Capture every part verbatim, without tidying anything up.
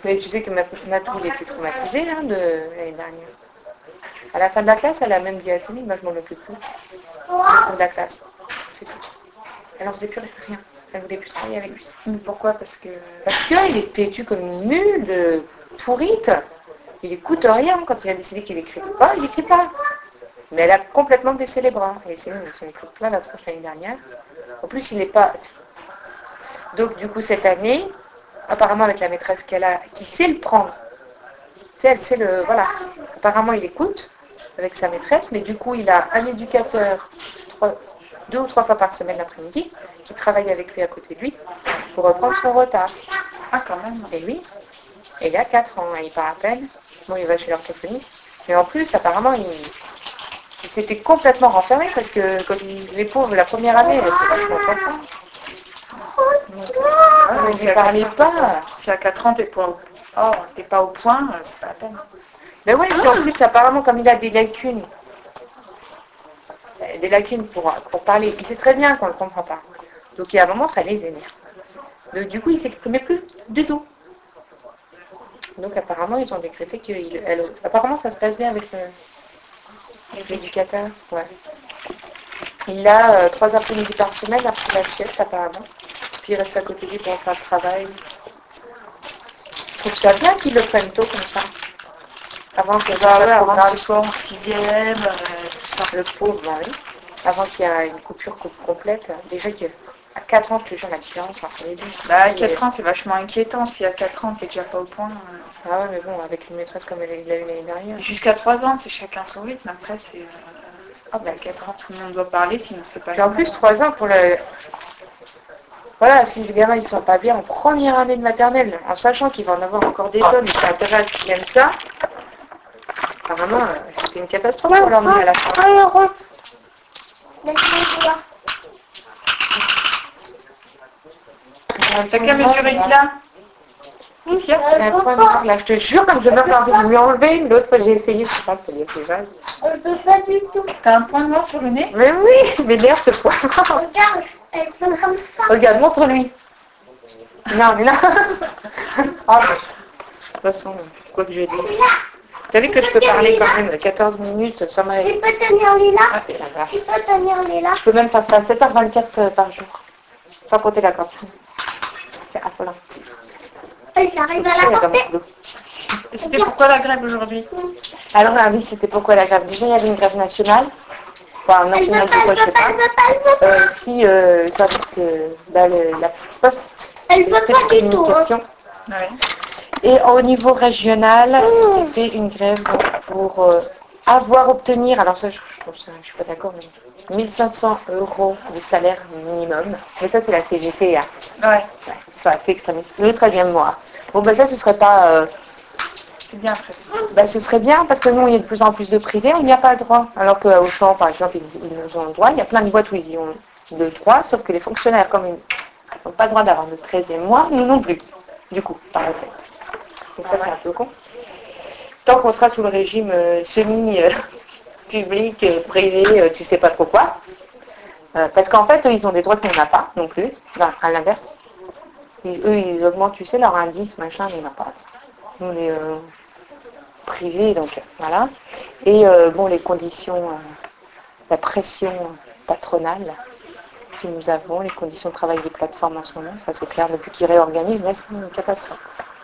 Mais tu sais que Natou, il était traumatisé hein, de l'année dernière. À la fin de la classe, elle a même dit à Céline, moi je m'en occupe plus. De la classe. C'est tout. Elle n'en faisait plus rien. Elle voulait plus travailler avec lui. Mais pourquoi? Parce que... Parce qu'il est têtu comme une mule, de pourrite. Il écoute rien. Quand il a décidé qu'il écrit pas, il n'écrit pas. Mais elle a complètement baissé les bras. Et Céline, elle s'en écoute plein la tronche l'année dernière. En plus, il n'est pas... Donc, du coup, cette année, apparemment, avec la maîtresse qu'elle a, qui sait le prendre. Tu sais, elle sait le... Voilà. Apparemment, il écoute avec sa maîtresse, mais du coup, il a un éducateur trois, deux ou trois fois par semaine l'après-midi qui travaille avec lui à côté de lui pour reprendre son retard. Ah, quand même. Et lui, il a quatre ans, il part à peine. Bon, il va chez l'orthophoniste. Mais en plus, apparemment, il, il s'était complètement renfermé parce que, comme les pauvres, la première année, c'est vachement sympa. Ah, il ne parlait pas. Si à quatre ans, t'es pas, au... oh, t'es pas au point, c'est pas la peine. Mais oui, puis en plus, apparemment, comme il a des lacunes, des lacunes pour, pour parler, il sait très bien qu'on ne le comprend pas. Donc, il y a un moment, ça les énerve. Donc, du coup, il ne s'exprimait plus du tout. Donc, apparemment, ils ont décrété qu'il... Elle, apparemment, ça se passe bien avec le, l'éducateur. Ouais. Il a euh, trois après-midi par semaine après la sieste, apparemment. Puis, il reste à côté de lui pour faire le travail. Je trouve ça bien qu'ils le prennent tôt comme ça. Avant que bah, ouais, avant que ce soit en sixième, euh, tout ça. Le pauvre, bah oui. Avant qu'il y ait une coupure complète. Déjà qu'à quatre ans, je te jure la différence entre les deux. Bah, à quatre ans, c'est vachement inquiétant. Si à quatre ans, t'es déjà pas au point. Euh... Ah ouais, mais bon, avec une maîtresse comme elle l'a eu l'année dernière. Jusqu'à trois ans, c'est chacun son rythme. Après, c'est... Euh... Ah bah, à quatre ans, tout le monde doit parler, sinon c'est pas... Puis en plus, trois ans pour le... Voilà, si les gamins ils ne sont pas bien en première année de maternelle, en sachant qu'il va en avoir encore des tonnes, qui s'intéressent, qui aiment ça, apparemment, c'était une catastrophe pour l'emmener à la fin. T'as qu'à mesurer là. Qu'est-ce qu'il y a? Il y a un point noir là, je te jure, comme je meurs envie de lui enlever. L'autre fois j'ai essayé, je sais pas, ça lui a fait mal. On peut pas du tout. T'as un point noir sur le nez? Mais oui, mais d'ailleurs ce point. Regarde, elle fait comme ça. Regarde, montre-lui. Non, mais là. Oh, de toute façon, quoi que je dise. T'as vu que je peux parler quand même quatorze minutes sans m'arrêter. Tu peux tenir les là? Ah, et là-bas. Tu peux tenir les là? Je peux même faire ça à sept heures vingt-quatre par jour. Sans compter la cantine. C'est affolant. J'arrive à la porter. C'était pourquoi la grève aujourd'hui? Alors là, oui, c'était pourquoi la grève. Déjà, il y avait une grève nationale. Enfin, nationale de quoi, je sais pas. Euh, si, euh, service, euh, bah, le, la poste, elle veut pas du tout. Communication. Ouais. Et au niveau régional, mmh. c'était une grève pour euh, avoir, obtenir, alors ça, je, je trouve ça, je suis pas d'accord, mais mille cinq cents euros de salaire minimum. Mais ça, c'est la C G T. Hein. Ouais. Ouais, ça a fait extrémiste. Le treizième mois. Bon, ben ça, ce serait pas... Euh, c'est bien, presque. Ben, ce serait bien, parce que nous, il y a de plus en plus de privés, on n'y a pas le droit. Alors qu'au champ, par exemple, ils, ils nous ont le droit. Il y a plein de boîtes où ils y ont le droit, sauf que les fonctionnaires, comme ils n'ont pas le droit d'avoir le treizième mois, nous non plus, du coup, par le fait. Donc ça, c'est un peu con. Tant qu'on sera sous le régime euh, semi-public, euh, privé, euh, tu sais pas trop quoi. Euh, parce qu'en fait, eux, ils ont des droits qu'on n'a pas non plus, ben, à l'inverse. Ils, eux, ils augmentent, tu sais, leur indice, machin, mais on n'a pas ça. Nous, les euh, privés, donc voilà. Et euh, bon, les conditions, euh, la pression patronale que nous avons, les conditions de travail des plateformes en ce moment, ça c'est clair, depuis qu'ils réorganisent, là, c'est une catastrophe.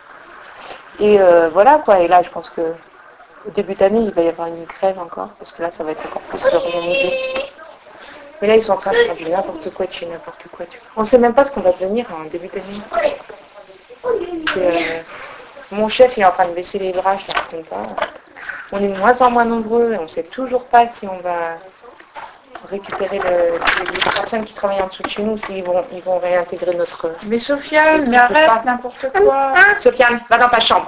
Et euh, voilà quoi, et là je pense que au début d'année il va y avoir une grève encore, parce que là ça va être encore plus organisé. Mais là ils sont en train de faire du n'importe quoi de chez n'importe quoi. On ne sait même pas ce qu'on va devenir en début d'année. Euh, mon chef il est en train de baisser les bras, je ne raconte pas. On est de moins en moins nombreux et on ne sait toujours pas si on va récupérer le, les personnes qui travaillent en dessous de chez nous, s'ils vont, ils vont réintégrer notre... Mais Sofiane, mais arrête n'importe quoi. Ah, Sofiane, va dans ta chambre.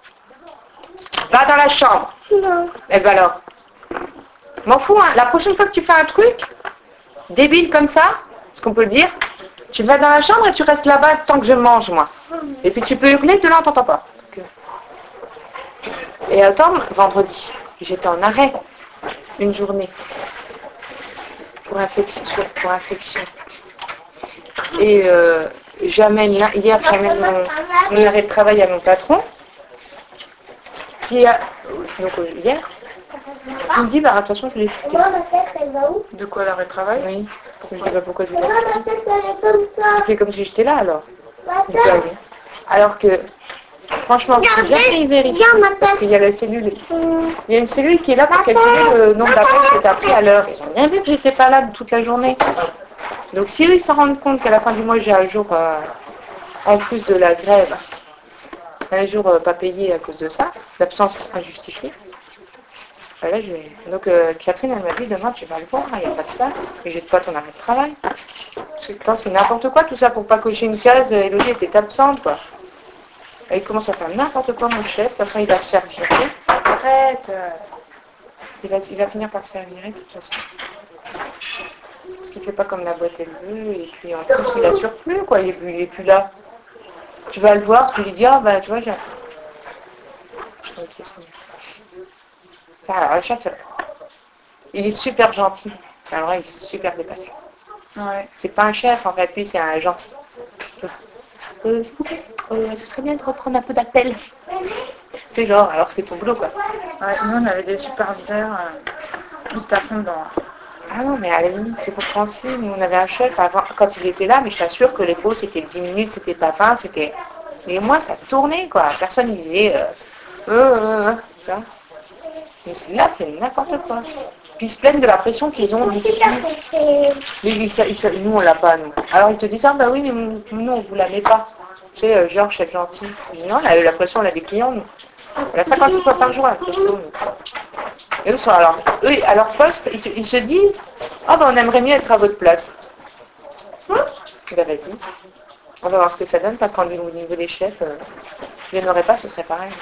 Va dans la chambre. Non. Eh ben alors. M'en fous, hein. La prochaine fois que tu fais un truc débile comme ça, ce qu'on peut le dire, tu vas dans la chambre et tu restes là-bas tant que je mange, moi. Et puis tu peux hurler, de là on t'entend pas. Et attends, vendredi, j'étais en arrêt une journée. Pour infection, pour infection. Et euh, j'amène là, hier j'amène mon, mon arrêt de travail à mon patron. Puis, euh, donc euh, hier, il me dit, bah, de toute façon, je l'ai chuté. De quoi l'arrêt de travail? Oui. Je dis, bah, pourquoi tu l'as chuté? Tu fais comme si j'étais là, alors. Il dit, ah oui. Alors que, franchement, si jamais il vérifie, parce qu'il y a la cellule, il y a une cellule qui est là pour calculer le nombre d'appels que tu as pris à l'heure. Ils ont bien vu que j'étais pas là toute la journée. Donc si eux, ils s'en rendent compte qu'à la fin du mois, j'ai un jour, euh, en plus de la grève, un jour euh, pas payé à cause de ça, l'absence injustifiée, ben là, je vais... Donc euh, Catherine, elle m'a dit, demain, tu vas le voir, il n'y a pas de ça, et j'ai pas ton arrêt de travail. Putain, c'est n'importe quoi tout ça pour pas cocher une case, Elodie était absente, quoi. Et il commence à faire n'importe quoi, mon chef, de toute façon, il va se faire virer. Arrête euh, il, va, il va finir par se faire virer, de toute façon. Parce qu'il fait pas comme la boîte elle veut, et puis en plus, il a surplus, quoi, il est, plus, il est plus là. Tu vas le voir, tu lui dis, ah bah tu vois, j'ai... Ok, c'est bien. Alors, le chef, il est super gentil. Alors là, il est super dépassé. Ouais. C'est pas un chef, en fait, lui, c'est un gentil. Euh, s'il vous plaît, euh, ce serait bien de reprendre un peu d'appel. C'est genre, alors c'est ton boulot, quoi. Ouais, nous, on avait des superviseurs, euh, ils étaient à fond dedans. Ah non, mais à la limite, c'est compréhensible. Nous, on avait un chef avant, quand il était là, mais je t'assure que les pauses, c'était dix minutes, c'était pas vingt, c'était... Mais moi, ça tournait, quoi. Personne ne disait... Euh, euh, euh, ça. Mais là, c'est n'importe quoi. Puis ils se plaignent de la pression qu'ils ont du dessus. Mais ils, ils, nous, on l'a pas, nous. Alors ils te disent, ah bah oui, mais nous, on vous la met pas. Tu sais, euh, genre, chef gentil. Je dis, non, on a eu la pression, on a des clients, nous. On a cinquante-six fois par jour, la pression, nous. Et eux, sont, alors, eux, à leur poste, ils, te, ils se disent, ah bah on aimerait mieux être à votre place. Hein? Ben vas-y. On va voir ce que ça donne, parce qu'au niveau des chefs, euh, il n'y en aurait pas, ce serait pareil.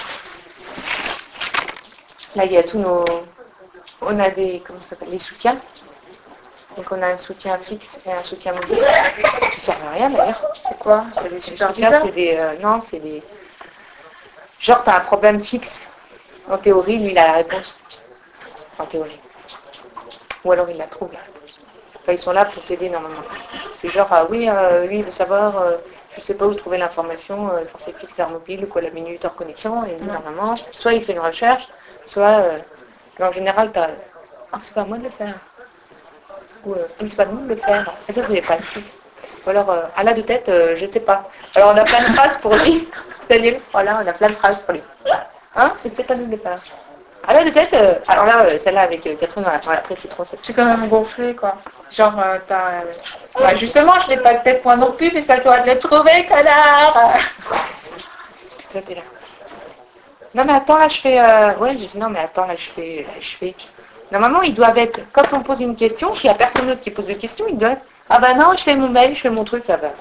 Là, il y a tous nos... On a des... Comment ça s'appelle? Les soutiens. Donc on a un soutien fixe et un soutien mobile. Qui ne sert à rien d'ailleurs. C'est quoi? C'est des soutiens, c'est des... Euh, non, c'est des... Genre, tu as un problème fixe. En théorie, lui, il a la réponse. En théorie. Ou alors il la trouve, la réponse. Enfin, ils sont là pour t'aider normalement. C'est genre, ah oui, euh, lui, il veut savoir... Euh, je ne sais pas où trouver l'information, euh, le forfait fixe hors mobile, ou quoi, la minute hors connexion. Et lui, normalement, soit il fait une recherche, soit... Euh, en général, tu as... Ah, c'est pas à moi de le faire. Ou euh, c'est pas nous de le faire. Et ça, vous n'avez pas le. Ou alors, euh, à la de tête, euh, je ne sais pas. Alors, on a plein de phrases pour lui. C'est-à-dire, voilà, on a plein de phrases pour lui. Hein? Je ne sais pas nous de le faire. À la de tête, euh, alors là, euh, celle-là avec euh, Catherine, on l'a après, c'est trop ça. C'est quand même gonflé, quoi. Genre, euh, t'as... Euh... Bah, justement, je n'ai pas le tête point non plus, mais c'est à toi de le trouver, connard. Toi, t'es là. Non, mais attends, là, je fais... Euh... Ouais, j'ai dit, non, mais attends, là, je fais... Là, je fais... Normalement, ils doivent être... Quand on pose une question, s'il n'y a personne d'autre qui pose de questions, ils doivent être... Ah ben non, je fais mon mail, je fais mon truc, là-bas.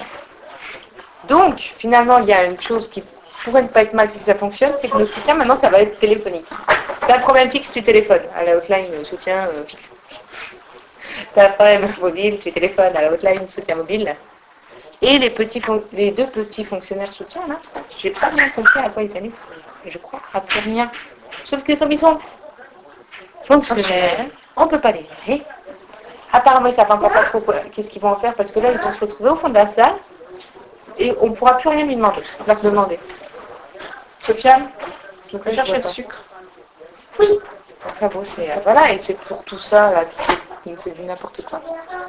Donc, finalement, il y a une chose qui pourrait ne pas être mal si ça fonctionne, c'est que le soutien, maintenant, ça va être téléphonique. Tu as un problème fixe, tu téléphones. À la hotline, le soutien euh, fixe. Tu as un problème mobile, tu téléphones. À la hotline, soutien mobile. Et les, petits fon- les deux petits fonctionnaires soutien, là, j'ai pas bien compris à quoi ils allaient, je crois, à plus rien. Sauf que comme ils sont fonctionnaires, on ne peut pas les virer. Apparemment, ils ne savent encore pas trop quoi- qu'est-ce qu'ils vont en faire, parce que là, ils vont se retrouver au fond de la salle, et on ne pourra plus rien lui demander, leur demander. Sofiane, Donc, je cherche le sucre. oui. Enfin bon, c'est, euh, voilà, et c'est pour tout ça, là, c'est, c'est du n'importe quoi.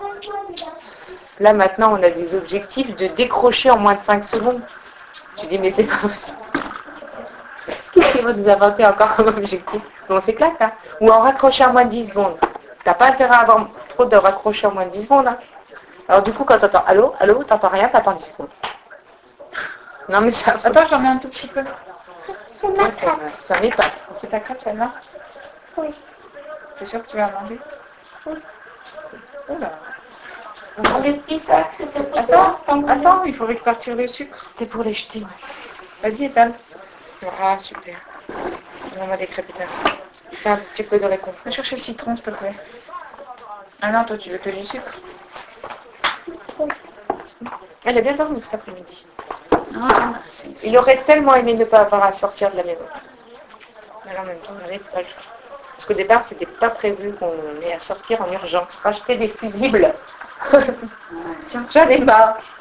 Là, maintenant, on a des objectifs de décrocher en moins de cinq secondes. Tu dis, mais c'est pas possible. Qu'est-ce qu'ils vont nous inventer encore comme objectif? Bon, c'est clair, hein. Ou en raccrocher en moins de dix secondes. T'as pas intérêt à avoir trop de raccrocher en moins de dix secondes, hein. Alors du coup, quand t'entends allô, allô, t'entends rien, t'attends dix secondes. Non, mais ça... Attends, j'en mets un tout petit peu. Ouais, ça, ça m'épate. C'est ta crêpe, celle-là? Oui. T'es sûr que tu vas la manger? Oui. Oula. Dans les petits sacs, c'est ça. Attends, attends, il faut répartir le sucre. C'est pour les jeter, ouais. Vas-y, étale. Ah, super. On a des crêpes étales. C'est un petit peu de réconfort. Va chercher le citron, s'il te plaît. Ah non, toi, tu veux que du sucre? Elle a bien dormi cet après-midi. Ah, Il aurait tellement aimé ne pas avoir à sortir de la maison. Mais en même temps, on n'avait pas le choix. Parce qu'au départ, c'était pas prévu qu'on ait à sortir en urgence, racheter des fusibles. Tiens, j'en ai marre.